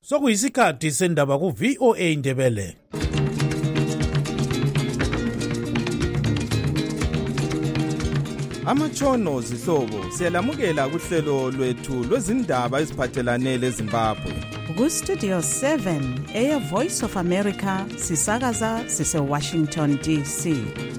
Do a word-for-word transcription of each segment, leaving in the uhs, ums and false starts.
Sokuyisikhathi sendaba ku V O A Indebele. Amatshono zihlobo siyalamukela kuhlelo lwethu lwezindaba eziphathelane leZimbabwe. Ku Studio seven eya Voice of America sisakaza sise Washington D C.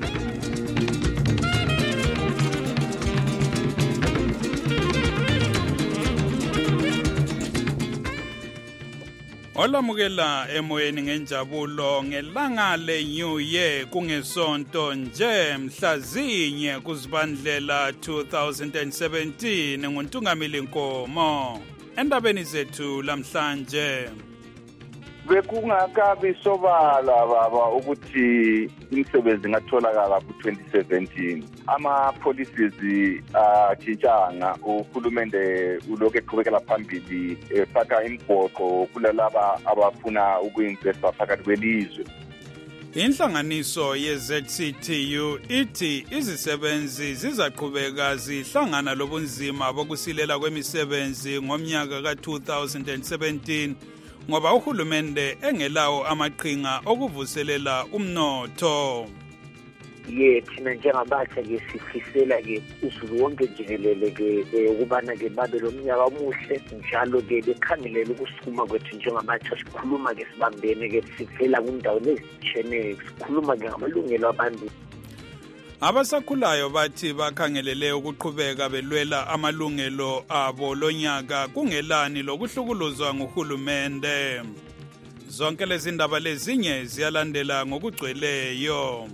Olamukela emoyeni ngenjabulo ngelanga le New Year kungesonto nje mhlazinye kuzibandlela two thousand seventeen nguntungamili Nkomo. Endabeni zethu lamhlanje bekungakabi sobala baba ukuthi imisebenzi ngatholakala ku twenty seventeen ama policies atshintshanga uhulumende uloke eqhubekela phambili efaka imgoqo kulalaba abafuna ukuinvesta phakathi kwelizwe. Inhlanganiso ye-Z C T U ithi izisebenzi zizaqhubeka zihlangana lobunzima bokusilela kwemisebenzi ngomnyaka ka two thousand seventeen ngoba uhulumende engelawo amaqhinga okuvuselela umnotho. Ye thina njengabatsha ke sifisela ke uzulu wonke jikelele ke ukubana ke babe lo mnyaka omuhle njalo ke bekhangelela ukusukuma kwethu njengabatsha sikhuluma ke sibambene ke sivela kundawo ezitsheneyo sikhuluma ke ngamalungelo abantu. Abasakhulayo bathi bakhangelele ukuqhubeka belwela amalungelo abo lonyaka kungelani lokuhlukuluzwa nguhulumende. Zonke lezi ndaba lezinye ziyalandela ngokugcweleyo.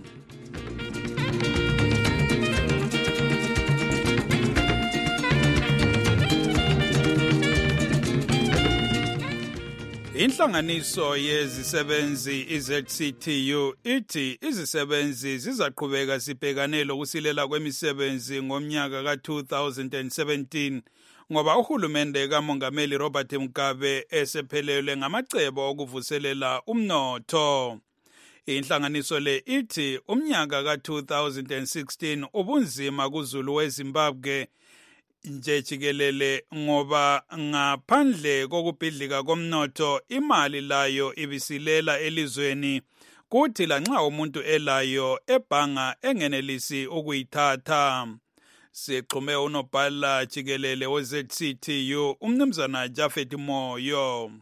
Inhlanganiso yezisebenzi i-Z C T U ithi izisebenzi zizaqhubeka sibhekane lokusilela kwemisebenzi ngomnyaka ka two thousand seventeen ngoba uhulumende kaMongameli Robert Mugabe esephelelwe ngamacebo okuvuselela umnotho. Inhlanganiso le ithi umnyaka ka two thousand sixteen ubunzima kuzulu weZimbabwe nje jikelele ngoba ngaphandle kokubhidlika komnotho imali layo ibisilela elizweni kuthi lanxa umuntu elayo ebhanga engenelisi ukuyithatha. Sixhume unobhala jikelele we-Z C T U umnumzana Japhet Moyo.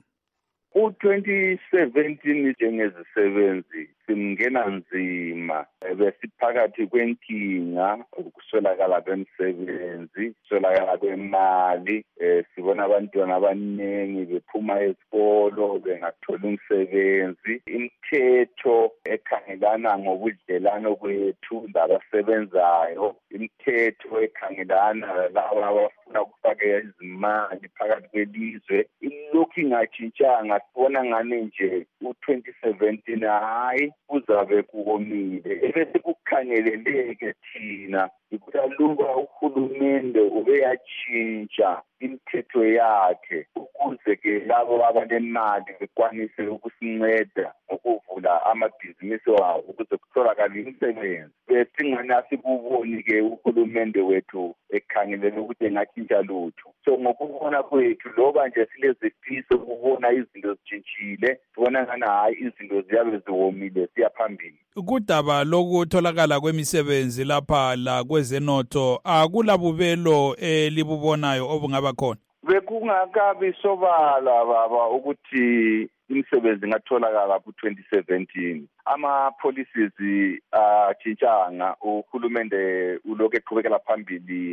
Ku twenty seventeen njengezisebenzi simngena nzima besiphakathi kwenkinga ukuswelakala kwemisebenzi ukuswelakala kwemali sibona abantwana abaningi bephuma esikolo bengathola umsebenzi. Imithetho ekhangelana ngobudlelano kwethu labasebenzayo, imithetho ekhangelana laba abafuna ukufaka izimali phakathi kwelizwe ilokhu ingashintshanga. Sibona ngane nje u twenty seventeen hayi kuzabe kuomile ebese kukhangeleleke thina ukuthi aluba uhulumende ubeyatshintsha imithetho yakhe ukuze ke labo abanemali bekwanise ukusinceda ngokuvula amabhizinisi wabo ukuze kutholakale imisebenzi. Besingani asikuboni ke uhulumende wethu ekhangelele ukuthi engatshintsha lutho. So ngokubona kwethu loba nje silezifiso ukubona izinto zitshintshile sibona ngani hayi izinto ziyabe ziwomile siyaphambili. Kudaba lokutholakala kwemisebenzi lapha la kwezenotho akulabubelo elibubonayo obungaba khona. Bekungakabi sobala baba ukuthi imisebenzi ngatholakala ku twenty seventeen ama policies atshintshanga uhulumende uloke eqhubekela phambili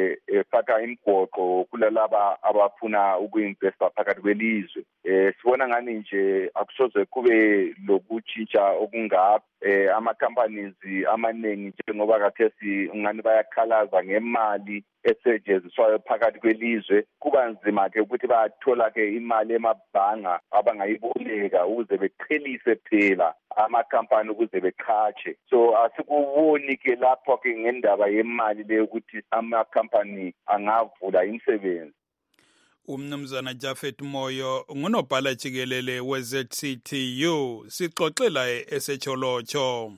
efaka imgoqo kulalaba abafuna ukuinvesta phakathi kwelizwe. Sibona ngani nje akusoze kube lokutshintsha okungapha ama companies amaningi njengoba kathesi ngani bayakhalaza ngemali esetshenziswayo phakathi kwelizwe. Kuba nzima ke ukuthi bathola ke imali emabhanga abangayiboleka ukuze beqhelise phela amakampani ukuze beqhatshe. So asikuboni ke lapho ke ngendaba yemali le ukuthi amakampani angavula imisebenzi. Umnumzana Japhet Moyo ngunobhala jikelele we-Z C T U sixoxela eSecholocho.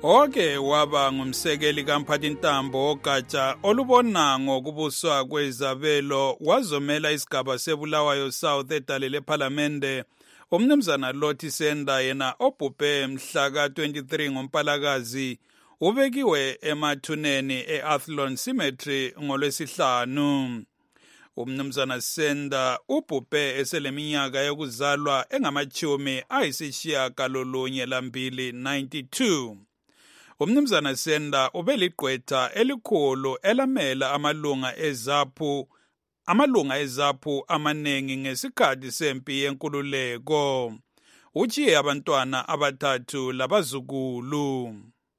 Oke waba ngumsekeli kaMphathintambo ogatsha olubona ngokubuswa kwezabelo wazomela isigaba seBulawayo South edale lePhalamende. Umnumzana Lothi Senda yena obhubhe mhla ka twenty-three ngoMpalakazi ubekiwe emathuneni eAthlone Cemetery ngolwesihlanu. Umnumzana Senda ubhubhe eseleminyaka yokuzalwa engamachumi ayisishiyagalolunye lambili ninety-two. Umnumzana Senda ubeliqwetha elikhulu elamela amalunga ezaphu amalunga ezaphu amanengi ngesikhathi sempi yenkululeko. Uchiye abantwana abathathu labazukulu.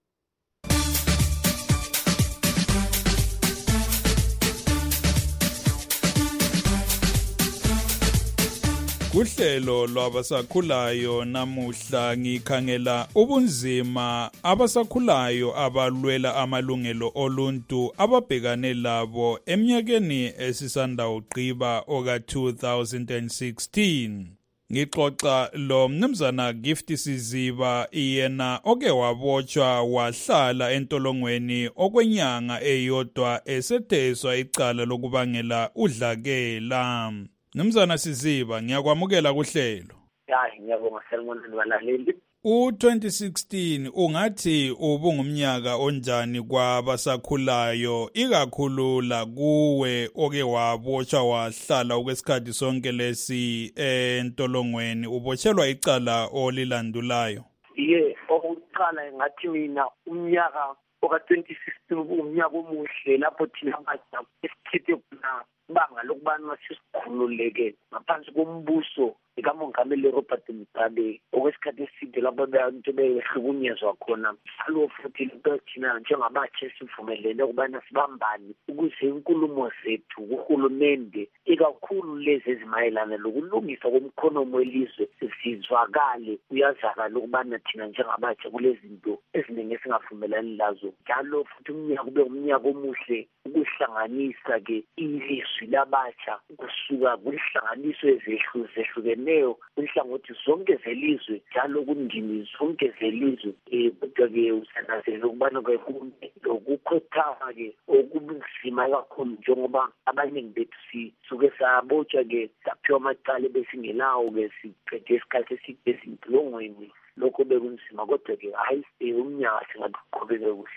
Kuhlelo lwabasakhulayo namuhla ngikhangela ubunzima abasakhulayo abalwela amalungelo oluntu ababhekane labo eminyakeni esisanda uqhiba oka two thousand sixteen. Ngixoxa lo mnumzana Gift Siziba yena oke wabotshwa wahlala entolongweni okwenyanga eyodwa esetheswa icala lokubangela udlakela. Mnumzana Siziba ngiyakwamukela kuhlelo. Hayi ngiyabonga salmonani balaleli. U twenty sixteen ungathi ubungumnyaka onjani kwabasakhulayo ikakhulu la kuwe oke wabotshwa wahlala okwesikhathi sonke lesi entolongweni ubotshelwa icala olilandulayo? Ye okuqala ngathi mina umnyaka oka twenty sixteen umnyaka omuhle lapho thina bathi esikhiphe khona banga lokubana sisikhululeke ngaphansi kombuso ikamongameli Robert Mugabe okwesikhathi eside lapho abantu behlukunyezwa khona. Alo futhi into thina njengabatsha esivumelene ukubana sibambane ukuze inkulumo zethu kuhulumende ikakhulu lezi ezimayelana lokulungisa komkhonomo welizwe sizwakale uyazakala ukubana thina njengabatsha kulezi zinto eziningi esingavumelani lazo. Njalo futhi umnyaka ube umnyaka omuhle ukuhlanganisa ke ilizwi labatsha kusuka kwihlanganiso ezehlu zehlukeneyo inhlangothi zonke zelizwe njalo kundimi zonke zelizwe. Eh kodwa ke usanazela ukubana kwekunye lokukhethama ke okubunzima kakhulu njengoba abaningi bethu sisuke sabotshwa ke saphiwa amacala besingelawo ke siqede isikhathi eside esintolongweni lokho bekunzima kodwa ke hayi umnyaka singaqhubeka kuhle.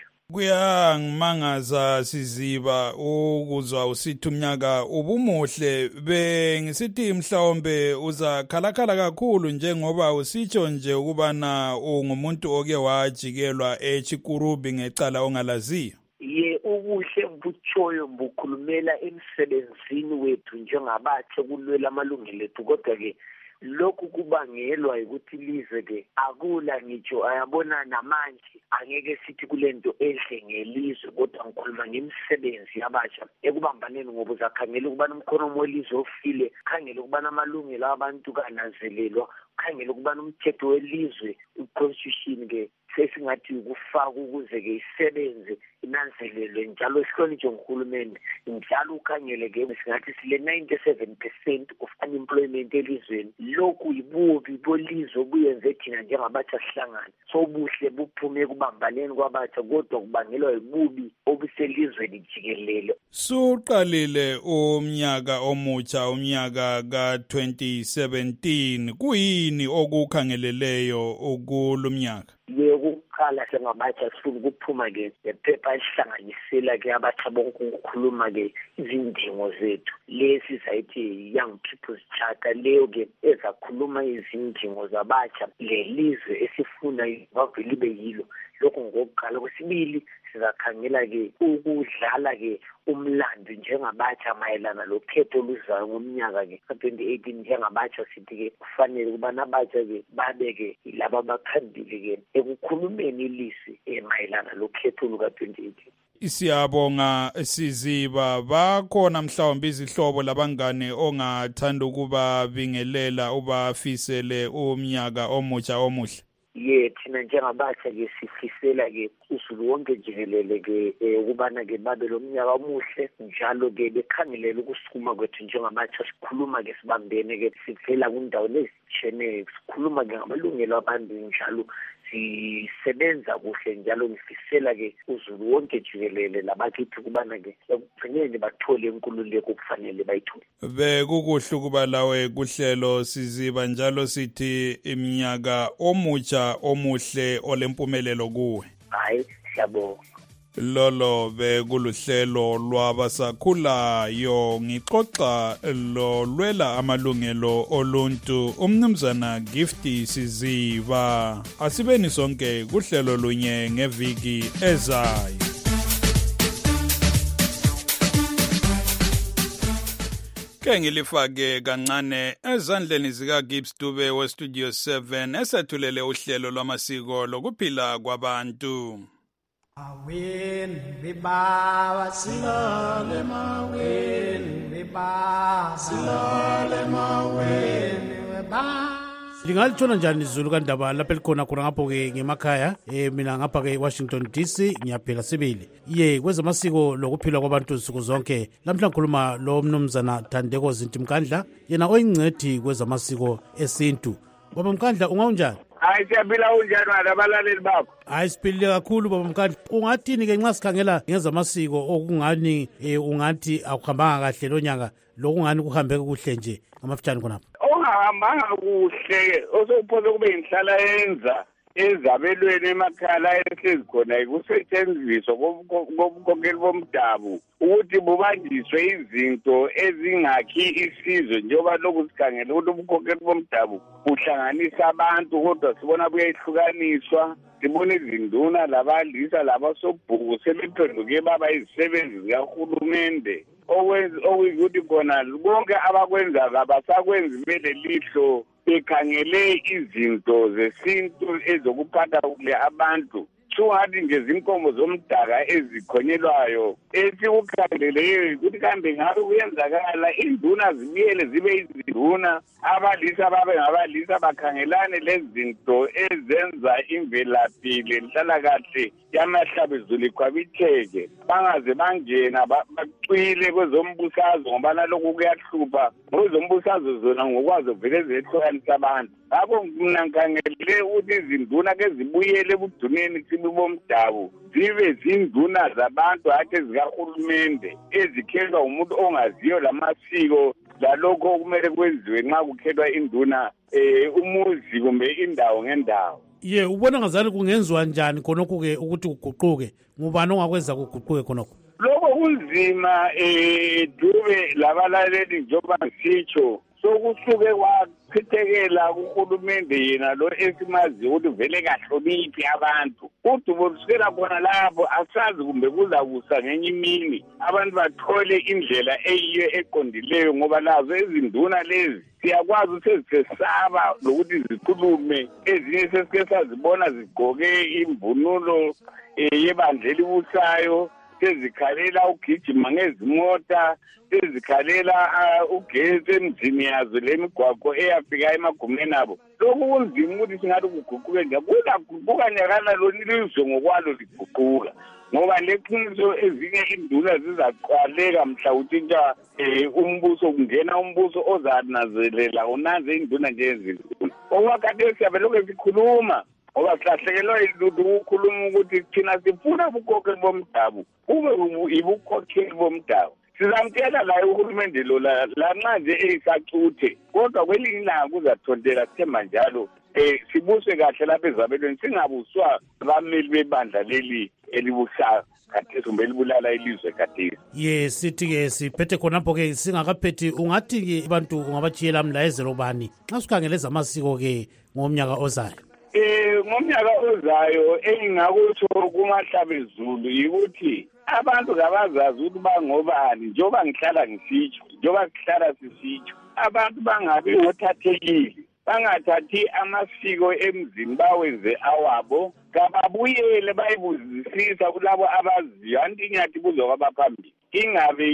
Kuyangimangaza Siziba ukuzwa usithi umnyaka ubumuhle bengisithi mhlawumbe uzakhalakhala kakhulu njengoba usitsho nje ukubana ungumuntu oke wajikelwa eChikurubi ngecala ongalaziyo. Ye ubuhle butshoyo bukhulumela emsebenzini wethu njengabatsha kulwela amalungelo ethu kodwa ke lokhu kubangelwa ukuthi lize ke akula ngitsho ayabona namanje angeke sithi kulento ehle ngelizwe kodwa ngikhuluma ngemisebenzi yabatsha ekubambaneni ngoba uzakhangela ukubana umkhonomo welizwe ofile khangela ukubana amalungelo abantu kananzelelwa khangela ukubana umthetho welizwe i-constitution ke sesingathi ukufaka ukuze ke isebenze inanzelelwe njalo isihlonitshwe nguhulumende njalo ukhangele ke singathi sile ninety-seven percent of unemployment elizweni. Lokhu yibubi bolizwe obuyenze thina njengabatsha sihlangana sobuhle buphume kubambaneni kwabatsha kodwa kubangelwa yibubi obuselizweni jikelele. Suqalile umnyaka omutsha umnyaka ka twenty seventeen kuyini okukhangeleleyo ukulumnyaka? Yekuqala sengabatsha sifuna ukuphuma ke lephepha elihlanganisela ke abatsha bonke ukukhuluma ke izindingo zethu lesi sayithi Young People's Charter leyo ke ezakhuluma izindingo zabatsha lelizwe esifuna bavele yilo. Lokho ngokuqala. Kwesibili sizakhangela ke ukudlala ke umlando njengabatsha mayelana lokhetho oluzayo ngomnyaka ke ka twenty eighteen njengabatsha sithi ke kufanele kuba nabatsha ke babe ke laba baphambili ke ekukhulumeni ilizwi emayelana lokhetho luka twenty eighteen. Siyabonga Siziba, bakhona mhlawumbe izihlobo labangane ongathanda ukuba bingelela ubafisele umnyaka omutsha omuhle? Ye thina njengabatsha ke sifisela ke uzulu wonke jikelele ke ukubana ke babe lo mnyaka omuhle njalo ke bekhangelela ukusukuma kwethu njengabatsha sikhuluma ke sibambene ke sivela kundawo ezijene sikhuluma ke ngamalungelo abantu njalo sisebenza kuhle njalo ngifisela ke uZulu wonke jikelele labakithi kubana ke ekugcineni bathole inkululeko okufanele bayithole. Bekukuhle ukuba lawe kuhlelo siziba njalo sithi iminyaka omutsha omuhle olempumelelo kuwe. Hayi siyabonga. Lolo bekuluhlelo lwabasakhulayo ngixoxa lo lwela amalungelo oluntu umnumzana Gifty Siziba. Asibeni sonke kuhlelo lunye ngeviki ezayo. Ke ngilifake kancane ezandleni zika Gibbs Dube we Studio seven esethulele uhlelo lwamasiko lokuphila kwabantu. Awen beba silale mawen beba silale mawen beba Lingalitshona njani izulu kaNdaba lapha elikhona khona ngapho ke ngemakhaya eh mina ngapha ke Washington D C ngiyaphela sibili iye kwezamasiko lokuphila kwabantu insuku zonke lamhla ngikhuluma lo mnumzana Thandeko Zintimkandla yena oyingcedi kwezamasiko esintu. Baba Mkandla ungaunjani? Hayi siyaphila unjani abalaleli bakho? Hayi siphilile kakhulu Baba Mkandla. Ungathini ke nxa sikhangela ngezamasiko okungani ungathi akuhambanga kahle lonyaka lokungani kuhambe kuhle nje ngamafutshane khonapho? Ongahambanga kuhle osophoza kube inhlala yenza ezabelweni emakhaya ehlezi khona ikusetshenziswa kobukhokeli bomdabu ukuthi bubanjiswe izinto ezingakhi isizwe njengoba lokhu sikhangela ukuthi ubukhokeli bomdabu buhlanganisa abantu kodwa sibona buyahlukaniswa. Sibona izinduna labalisa labasobhuku sebephenduke baba izisebenzi zikahulumende okuyikuthi khona bonke abakwenza abasakwenzi bele lihlo bekhangele izinto zesintu ezokuphatha kule abantu. Sungathi ngezinkomo zomdaka ezikhonyelwayo esikukhangeleleyo ukuthi kambe ngabe kuyenzakala induna zibuyele zibe izinduna abalisa babe ngabalisa bakhangelane lezi zinto ezenza imvelaphi lenhlalakahle yamahlabezulu ikhwabitheke bangaze bangena bacwile kwezombusazwe ngoba nalokhu kuyahlupha kwezombusazwe zona ngokwazo vele zehlukanisa abantu. Ngakho mina ngikhangele ukuthi izinduna ke zibuyele ebuduneni bomdabu zibe zinduna zabantu hathe zikahulumende ezikhethwa umuntu ongaziyo lamasiko lalokho okumele kwenziwe nxa kukhethwa induna eh umuzi kumbe indawo ngendawo. Ye ubona ngazani kungenziwa njani khonokho ke ukuthi kuguquke ngubani ongakwenza kuguquke khonokho? Lokho kunzima eh Dube labalaleli njoba sitsho sokusuke kwachithekela uhulumende yena lo esimazi ukuthi vele kahloniphi abantu udubo lusukela khona lapho asazi kumbe kuza kusa ngenye imini abantu bathole indlela eyiyo eqondileyo ngoba lazo izinduna lezi siyakwazi usezisaba lokuthi zikhulume ezinye sesike sazibona zigqoke imvunulo yebandla elibusayo sezikhalela ugijima ngezimota sezikhalela ugesi emzini yazo lemigwaqo eyafika emagumeni abo. Lokhu kunzima ukuthi singathi kuguquke nje kuyaguquka nyakana lonilizwe ngokwalo liguquka ngoba leqiniso ezinye induna zizaqaleka mhla uthinta umbuso kungena umbuso ozanazelela unaze induna nje ezinduna okwakade siyabelokhu sikhuluma ngoba silahlekelwa ilutho ukukhuluma ukuthi thina sifuna ubukhokeli bomdabu kube ibukhokheli bomdabu. Sizamtshela la uhulumende lo la nxa nje eyisacuthe kodwa kwelinye ilanga kuzathontela sithemba njalo eh sibuswe kahle lapha ezabelweni singabuswa abameli bebandla leli elibusa khathesi kumbe libulala ilizwe khathesi. Ye sithi ke siphethe khonapho ke singakaphethi ungathi ke abantu ungabachiyela mlayezelo bani nxa sikhangele zamasiko ke ngomnyaka ozayo? Eh ngomnyaka ozayo engingakutsho kumahlabezulu yikuthi abantu kabazazi ukuthi bangobani njoba ngihlala ngisitsho njoba sihlala sisitsho abantu bangabi ngothathekile bangathathi amasiko emzini bawenze awabo kababuyele bayibuzisisa kulabo abaziyo anti nyathi buzokwabaphambi ingabe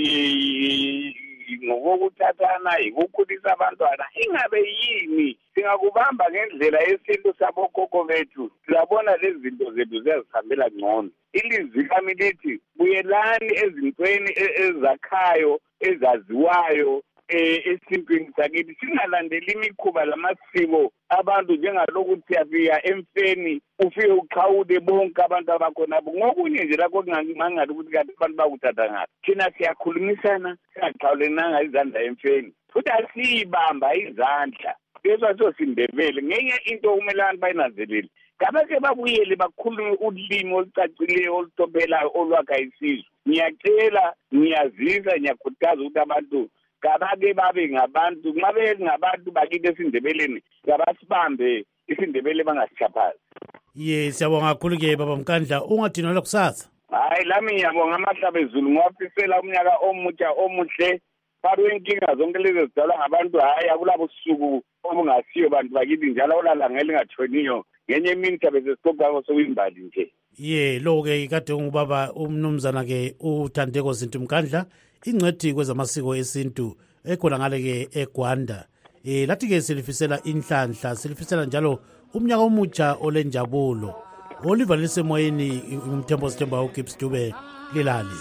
ngokuthathana ukukhulisa abantwana ingabe yini singakubamba ngendlela yesintu sabokhokho bethu siyabona lezi zinto zethu ziyazihambela ngcono. Ilizwi lami lithi buyelani ezintweni ezakhayo ezaziwayo eh esintwini sakithi singalandeli imikhuba lamasiko abantu njengalokuthi siyafika emfeni ufike uqhawule bonke abantu abakhona ngokunye nje lakho kungangathi ukuthi kanti abantu bakuthatha ngathi thina siyakhulumisana singaqhawulenanga izandla emfeni futhi asibamba izandla bese sosindebele ngenye into kumele abantu bayinanzelele Kabake babuyele bakhulume ulimi olucacileyo olutobelayo olwakha isizwe. Ngiyacela, ngiyazisa, ngiyakhuthaza ukuthi abantu kabake babe ngabantu, nxa bengabantu bakithi esindebeleni, kabasibambe isindebele bangasitshaphazi. Ye, siyabonga kakhulu ke baba Mkandla, ungadinwa kusasa. Hayi, lami ngiyabonga amahlaba ezulu, ngiwafisela umnyaka omutsha omuhle. Paro inkinga zonke lezi zidalwa ngabantu hayi akulabo suku obungasiyo bantu bakithi njalo olala ngelingathoniyo. Ngenye imini tabe sesitopha sokuyimbali nje. Ye, lo ke kade ungubaba umnumzana ke uThandeko Zinto Mkandla, ingcwethi kwezamasiko esintu ekhona ngale ke eGwanda. Eh lathi ke silifisela inhlanhla, silifisela njalo umnyaka omutsha olenjabulo. Oliver lisemoyeni umthembo sithemba uGibbs Dube lilali.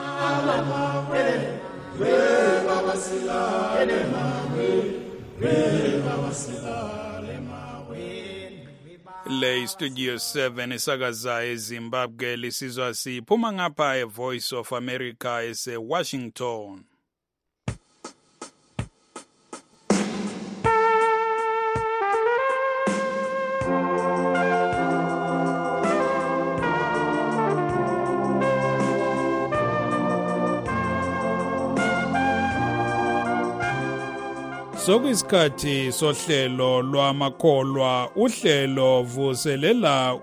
Le Studio seven isakaza eZimbabwe lisizwa siphuma ngapha eVoice of America ese Washington. Sokuyisikhathi sohlelo lwamakholwa, uhlelo vuselela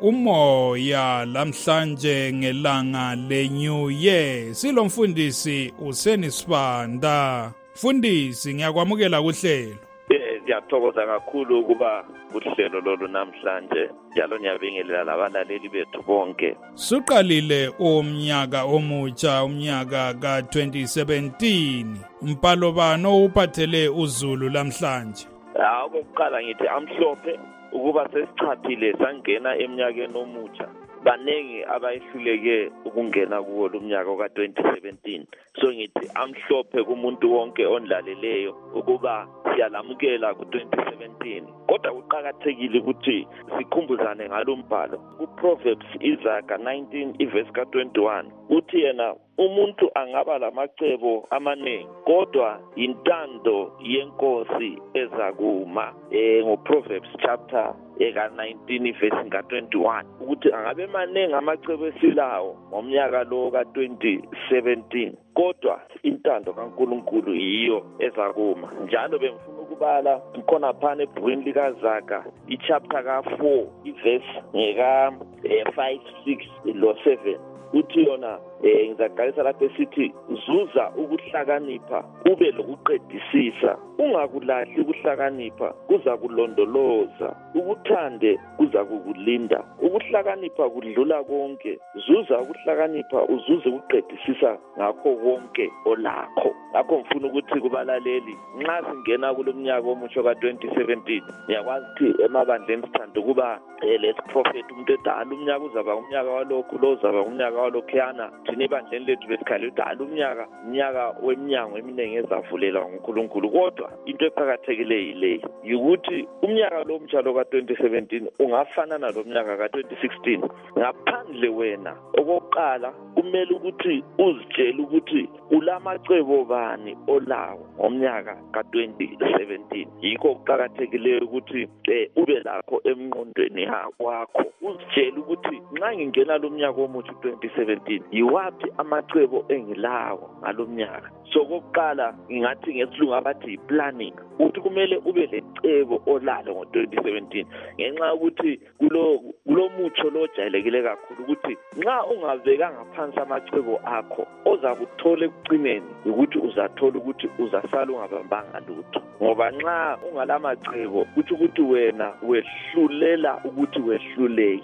umoya lamhlanje ngelanga le-New Year. Silomfundisi Useni Sibanda. Mfundisi, ngiyakwamukela kuhlelo. Ngiyathokoza kakhulu ukuba kuhlelo lolu namhlanje njalo ngiyabingelela labalaleli bethu bonke. Suqalile umnyaka omutsha, umnyaka ka twenty seventeen. Mpalo bano uphathele uZulu lamhlanje? Hawu, okokuqala ngithi amhlophe ukuba sesichaphile sangena eminyakeni omutsha. Banengi abayihluleke ukungena kuwo lumnyaka ka twenty seventeen. So ngithi amhlophe kumuntu wonke ondlaleleyo ukuba siyalamukela ku twenty seventeen. Kodwa kuqakathekile ukuthi sikhumbuzane ngalombhalo. Ku Proverbs Izaga nineteen iverse ka twenty-one uthi yena umuntu angaba lamacebo amaningi kodwa intando yenkosi ezakuma. Eh ngo Proverbs chapter eka nineteen verse ka twenty-one ukuthi angabe maningi amacebo esilawo ngomnyaka lo ka twenty seventeen kodwa intando kaNkulunkulu yiyo ezakuma. Njalo bengifuna ukubala khona phana eBhukwini likaZaga ichapter ka four iverse ngeka five six lo seven uthi yona eh ngizaqalisa lapha esithi zuza ukuhlakanipha ube lokuqedisisa, ungakulahli ukuhlakanipha kuza kulondoloza, ukuthande kuza kukulinda. Ukuhlakanipha kudlula konke, zuza ukuhlakanipha uzuze ukuqedisisa ngakho konke olakho. Ngakho ngifuna ukuthi kubalaleli nxa singena kulomnyaka omutsha ka twenty seventeen ngiyakwazi ukuthi emabandleni sithanda ukuba let's prophet umuntu edala umnyaka uzaba umnyaka walokho lo uzaba umnyaka walokhuyana. Thina ebandleni lethu besikhala udala umnyaka umnyaka weminyango eminingi ezavulelwa nguNkulunkulu. Kodwa into eqhakathekile yile ukuthi umnyaka lo omtsha lo ka twenty seventeen ungafana nalo mnyaka ka twenty sixteen. Ngaphandle wena okokuqala kumele ukuthi uzitshele ukuthi ulamacebo bani olawo ngomnyaka ka twenty seventeen. Yikho kuqhakathekile ukuthi ube lakho emngqondweni yakho, uzitshele ukuthi nxa ngingena lo mnyaka omutsha twenty seventeen yiwapi amacebo engilawo ngalomnyaka. So kokuqala ngingathi ngesilungu abathi planning ukuthi kumele ube lecebo olalo ngo twenty seventeen ngenxa ukuthi kulo kulomutsho lo jayelekile kakhulu ukuthi nxa ungaveka ngaphansi amacebo akho ozakuthola ekucineni ukuthi uzathola ukuthi uzasala ungabambanga lutho. Ngoba nxa ungalamacebo kuthi ukuthi wena wehlulela ukuthi wehluleke. Ngakho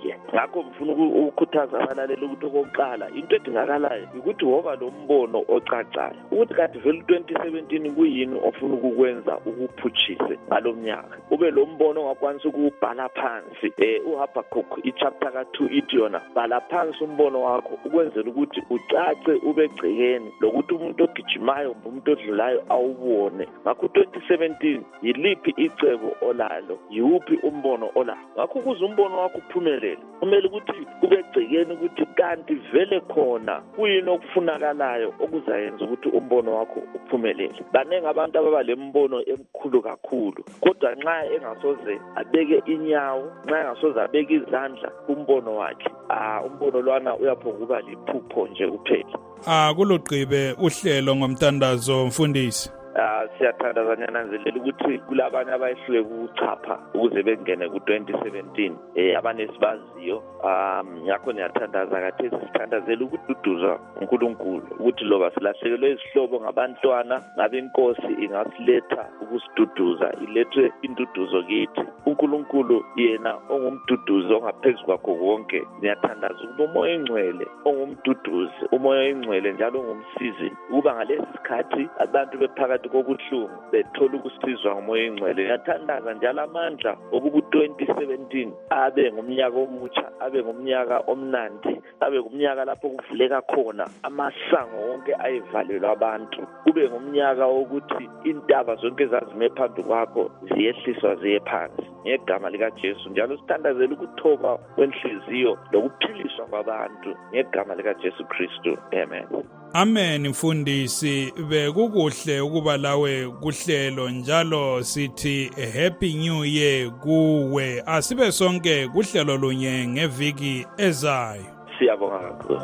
ngakho ngifuna ukukhuthaza abalaleli ukuthi okokuqala into edingakalayo ukuthi woba lo mbono ocacayo ukuthi kade vele twenty seventeen kuyini ofuna ukukwenza ukuphutshise ngalomnyaka ube lo mbono ongakwanisa ukubhala phansi eh uHabakuk ichapter ka two ithi yona bhala phansi umbono wakho ukwenzela ukuthi ucace ube gcikeni lokuthi umuntu ogijimayo umuntu odlulayo awubone ngakho twenty seventeen yiliphi icebo olalo yiwuphi umbono olalo ngakho kuze umbono wakho uphumelele kumele ukuthi kube gcikeni ukuthi kanti vele khona kuyini okufunakalayo okuzayenza ukuthi umbono wakho uphumelele baningi abantu ababa lembono emkhulu kakhulu kodwa nxa engasoze abeke inyawo nxa engasoze abeke izandla kumbono wakhe ah umbono lwana uyapho kuba liphupho nje kuphela ah kulugqibe uhlelo ngomtandazo mfundisi ah siyathandaza nyananzelela ukuthi kulabanye abayihlule ukuchapha ukuze bengene ku twenty seventeen eh abanesibaziyo um yakho niyathandaza kathesi sithandazela ukududuza uNkulunkulu ukuthi loba silahlekelwe izihlobo ngabantwana ngabe inkosi ingasiletha ukusiduduza ilethwe induduzo kithi uNkulunkulu yena ongumduduzo ongaphezulu kwakho konke niyathandaza ukuthi umoya engcwele ongumduduzi umoya engcwele njalo ongumsizi kuba ngalesi sikhathi abantu bephakathi kokuhlungu bethola ukusizwa ngomoya engcwele niyathandaza njalo amandla okubu twenty seventeen abe ngumnyaka omutsha abe ngumnyaka omnandi abe ngumnyaka lapho kuvuleka khona amasango wonke ayivalelwa abantu kube ngumnyaka wokuthi intaba zonke ezazime phambi kwakho ziyehliswa ziye phansi ngegama lika Jesu njalo sithandazela ukuthoba kwenhliziyo lokuphiliswa kwabantu ngegama lika Jesu Kristu amen Amen mfundisi bekukuhle ukuba lawe kuhlelo njalo sithi happy new year kuwe asibe sonke kuhlelo lunye ngeviki ezayo siyabonga kakhulu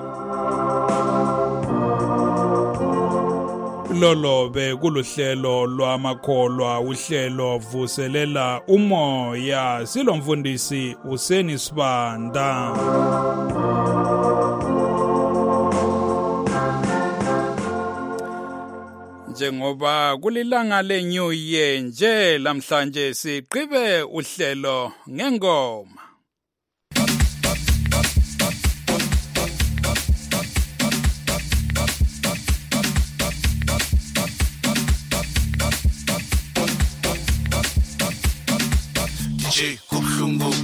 lolo bekuluhlelo lwamakholwa uhlelo vuselela umoya silomfundisi Useni Sibanda njengoba kulilanga le-New Year nje lamhlanje siqibe uhlelo ngengoma nje kubuhlungu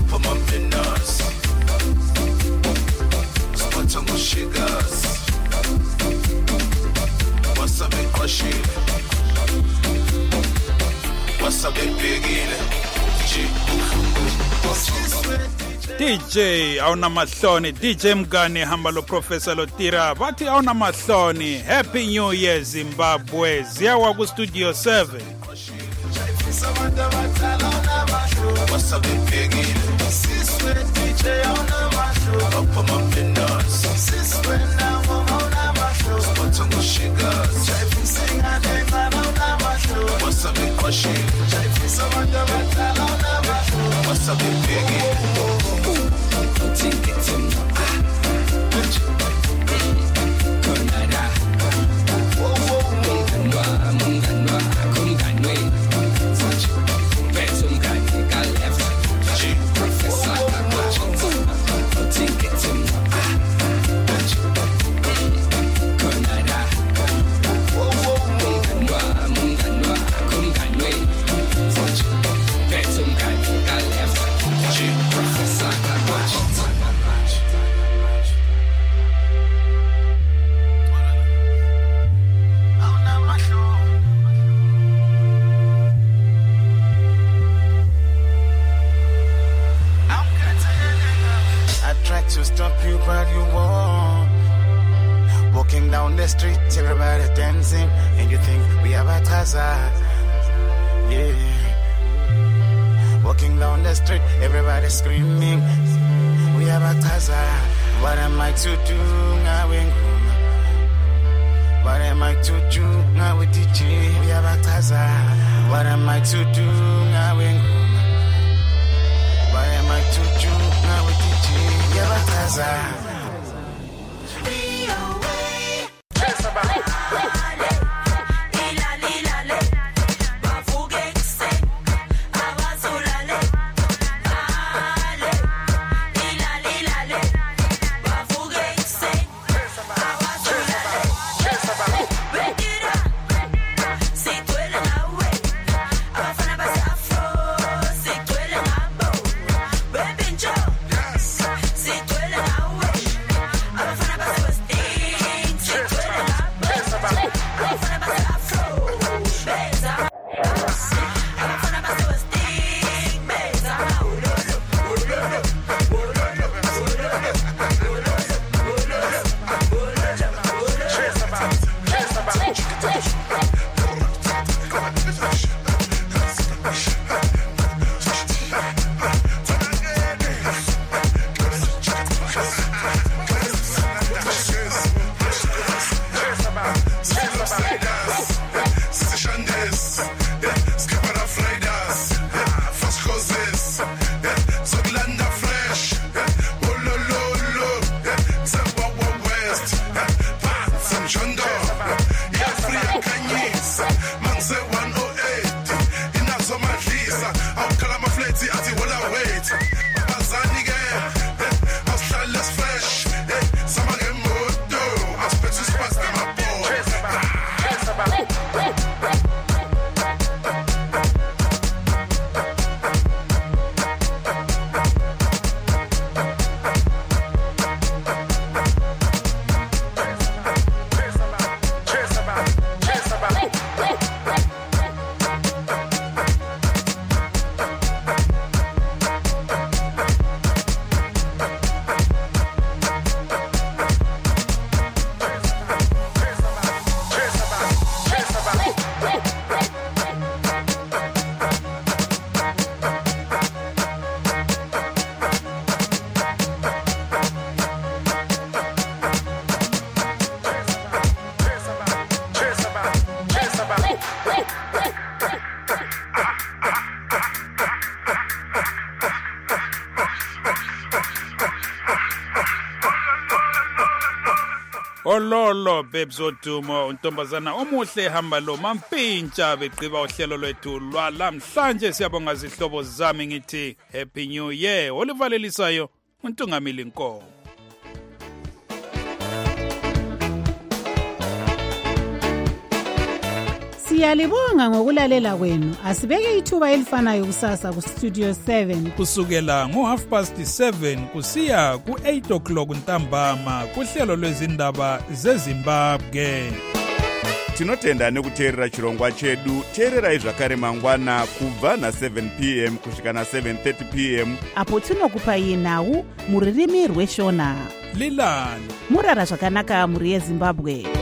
baphuma mpenas siphatha ngoshikazi wasabe qashile wasabe bhekile D J awuna mahloni, D J Mngani hamba lo Professor Lotira bathi awuna mahloni. Happy New Year Zimbabwe. Ziyawa ku Studio seven. Wasabe bhekile siswe D J awuna mahloni baphuma mpenas siswe nawo awuna mahloni siphatha ngoshikazi jayifisanga nengana awuna mahloni wasabe qashile jayifisa abantu abadala awuna mahloni wasabe bhekile Take it to me. Konada. Whoa, whoa, munganwa, munganwa, kumganwe. Betum kanika left. Professor Kakwa. Take it to me. Konada. Whoa, whoa, munganwa, munganwa, kumganwe. Betum kanika left. Professor Kakwa. To stop you, but you won't. Walking down the street, everybody dancing, and you think we have a Taza. Yeah. Walking down the street, everybody screaming, we have a Taza. What am I to do? What am I to do? Now with D J, we have a Taza. What am I to do? What am I to do? Now with D J. Taza. Ololo babes odumo untombazana omuhle hamba lo mampintsha begqiba uhlelo lwethu lwalamhlanje. Siyabonga izihlobo zami ngithi Happy New Year. Olivalelisayo uNtungamili Nkomo. Siyalibonga ngokulalela kwenu. Asibeke ithuba elifanayo kusasa ku Studio seven. Kusukela ngo half past seven kusiya ku eight o'clock ntambama kuhlelo lwezindaba zeZimbabwe. Tinotenda nekuteerera chirongwa chedu. Teererai zvakare mangwana kubva na seven p m kusvika na seven thirty p m apo tinokupai nhau muririmi rweshona. Lilani murara zvakanaka muri yeZimbabwe.